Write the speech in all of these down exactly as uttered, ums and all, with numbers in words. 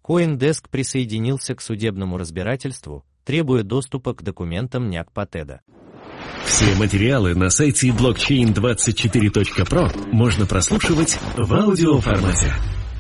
CoinDesk присоединился к судебному разбирательству, требуя доступа к документам НЯК Теда. Все материалы на сайте блокчейн двадцать четыре точка про можно прослушивать в аудиоформате.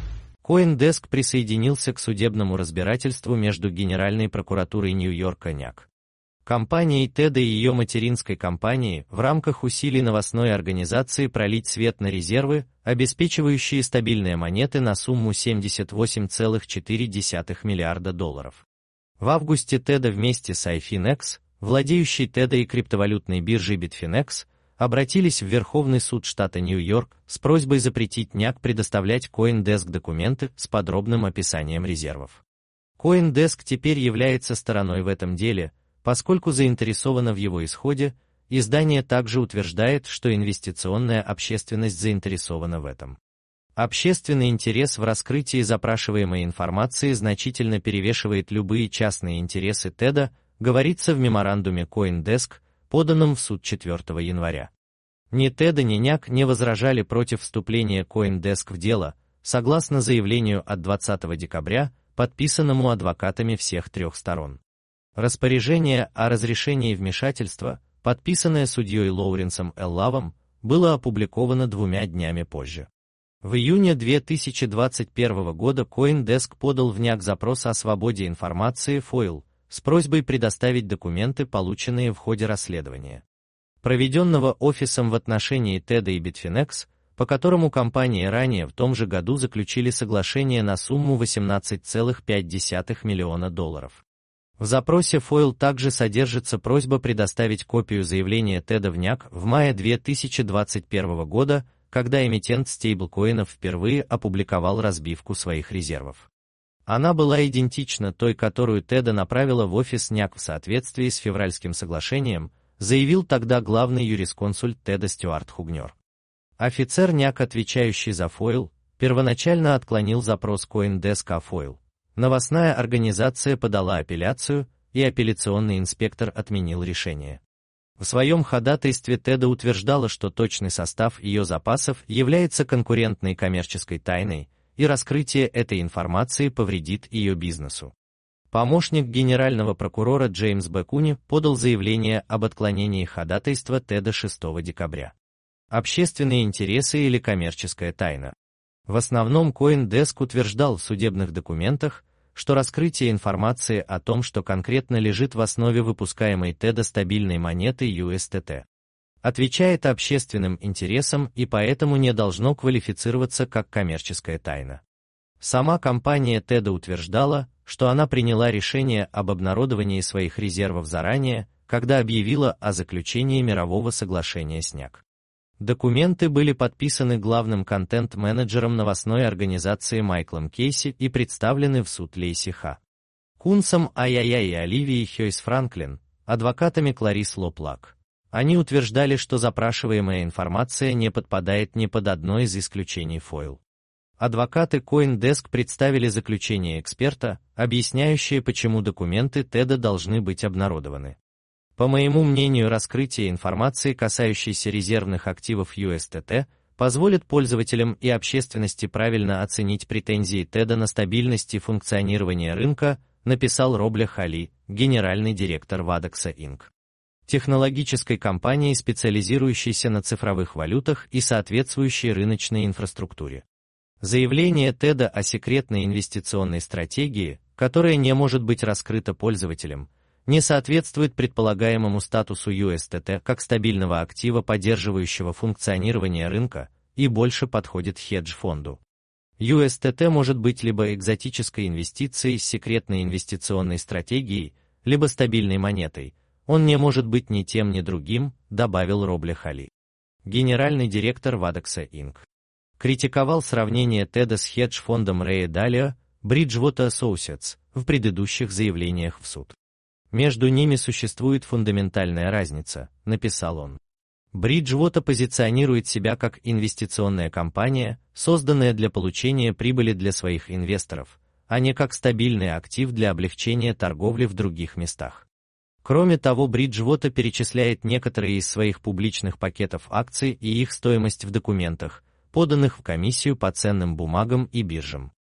CoinDesk присоединился к судебному разбирательству между Генеральной прокуратурой Нью-Йорка НЯК, компанией Теда и ее материнской компанией в рамках усилий новостной организации пролить свет на резервы, обеспечивающие стабильные монеты на сумму семьдесят восемь целых четыре десятых миллиарда долларов. В августе Теда вместе с iFinex, владеющей Теда и криптовалютной биржей Bitfinex, обратились в Верховный суд штата Нью-Йорк с просьбой запретить НЯК предоставлять CoinDesk документы с подробным описанием резервов. CoinDesk теперь является стороной в этом деле, поскольку заинтересована в его исходе. Издание также утверждает, что инвестиционная общественность заинтересована в этом. Общественный интерес в раскрытии запрашиваемой информации значительно перевешивает любые частные интересы Теда, говорится в меморандуме CoinDesk, поданном в суд четвёртого января. Ни Теда, ни НЯК не возражали против вступления CoinDesk в дело, согласно заявлению от двадцатого декабря, подписанному адвокатами всех трех сторон. Распоряжение о разрешении вмешательства, подписанное судьей Лоуренсом Л. Лавом, было опубликовано двумя днями позже. В июне две тысячи двадцать первого года CoinDesk подал в НЯК запрос о свободе информации эф о эл с просьбой предоставить документы, полученные в ходе расследования, проведенного офисом в отношении Теда и Bitfinex, по которому компании ранее в том же году заключили соглашение на сумму восемнадцать целых пять десятых миллиона долларов. В запросе эф о эл также содержится просьба предоставить копию заявления Теда в НЯК в мае две тысячи двадцать первого года, когда эмитент стейблкоинов впервые опубликовал разбивку своих резервов. Она была идентична той, которую Теда направила в офис НЯК в соответствии с февральским соглашением, заявил тогда главный юрисконсульт Теда Стюарт Хугнер. Офицер НЯК, отвечающий за эф о эл, первоначально отклонил запрос CoinDesk эф о эл. Новостная организация подала апелляцию, и апелляционный инспектор отменил решение. В своем ходатайстве Теда утверждала, что точный состав ее запасов является конкурентной коммерческой тайной, и раскрытие этой информации повредит ее бизнесу. Помощник генерального прокурора Джеймс Бекуни подал заявление об отклонении ходатайства Теда шестого декабря. Общественные интересы или коммерческая тайна. В основном CoinDesk утверждал в судебных документах, что раскрытие информации о том, что конкретно лежит в основе выпускаемой Теда стабильной монеты ю эс ти ти, отвечает общественным интересам и поэтому не должно квалифицироваться как коммерческая тайна. Сама компания Теда утверждала, что она приняла решение об обнародовании своих резервов заранее, когда объявила о заключении мирового соглашения с НЯК. Документы были подписаны главным контент-менеджером новостной организации Майклом Кейси и представлены в суд Лейси Ха. Кунсом Ай-Яй-Яй и Оливией Хёйс Франклин, адвокатами Кларис Лоплак. Они утверждали, что запрашиваемая информация не подпадает ни под одно из исключений эф о эл. Адвокаты CoinDesk представили заключение эксперта, объясняющее, почему документы Теда должны быть обнародованы. По моему мнению, раскрытие информации, касающейся резервных активов ю эс ти ти, позволит пользователям и общественности правильно оценить претензии Теда на стабильность и функционирование рынка, написал Робле Хали, генеральный директор Вадекса инкорпорейтед, технологической компании, специализирующейся на цифровых валютах и соответствующей рыночной инфраструктуре. Заявление Теда о секретной инвестиционной стратегии, которая не может быть раскрыта пользователям, не соответствует предполагаемому статусу ю эс ти ти как стабильного актива, поддерживающего функционирование рынка, и больше подходит хедж-фонду. ю эс ти ти может быть либо экзотической инвестицией с секретной инвестиционной стратегией, либо стабильной монетой, он не может быть ни тем, ни другим, добавил Робле Хали, генеральный директор Вадекса инкорпорейтед. Критиковал сравнение Теда с хедж-фондом Рэя Далио, Bridgewater Associates, в предыдущих заявлениях в суд. Между ними существует фундаментальная разница, написал он. Bridgewater позиционирует себя как инвестиционная компания, созданная для получения прибыли для своих инвесторов, а не как стабильный актив для облегчения торговли в других местах. Кроме того, Bridgewater перечисляет некоторые из своих публичных пакетов акций и их стоимость в документах, поданных в комиссию по ценным бумагам и биржам.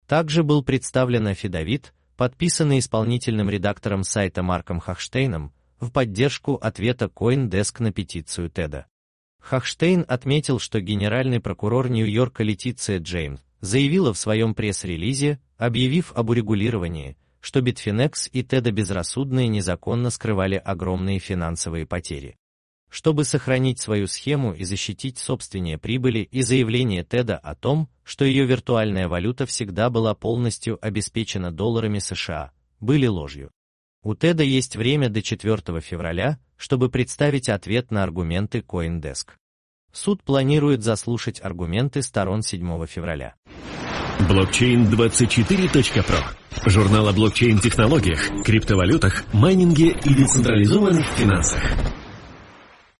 Также был представлен аффидавит, подписанный исполнительным редактором сайта Марком Хохштейном, в поддержку ответа CoinDesk на петицию Теда. Хохштейн отметил, что генеральный прокурор Нью-Йорка Летиция Джеймс заявила в своем пресс-релизе, объявив об урегулировании, что Bitfinex и Теда безрассудно и незаконно скрывали огромные финансовые потери. Чтобы сохранить свою схему и защитить собственные прибыли, и заявление Теда о том, что ее виртуальная валюта всегда была полностью обеспечена долларами США, были ложью. У Теда есть время до четвёртого февраля, чтобы представить ответ на аргументы CoinDesk. Суд планирует заслушать аргументы сторон седьмого февраля. блокчейн двадцать четыре точка про. Журнал о блокчейн-технологиях, криптовалютах, майнинге и децентрализованных финансах.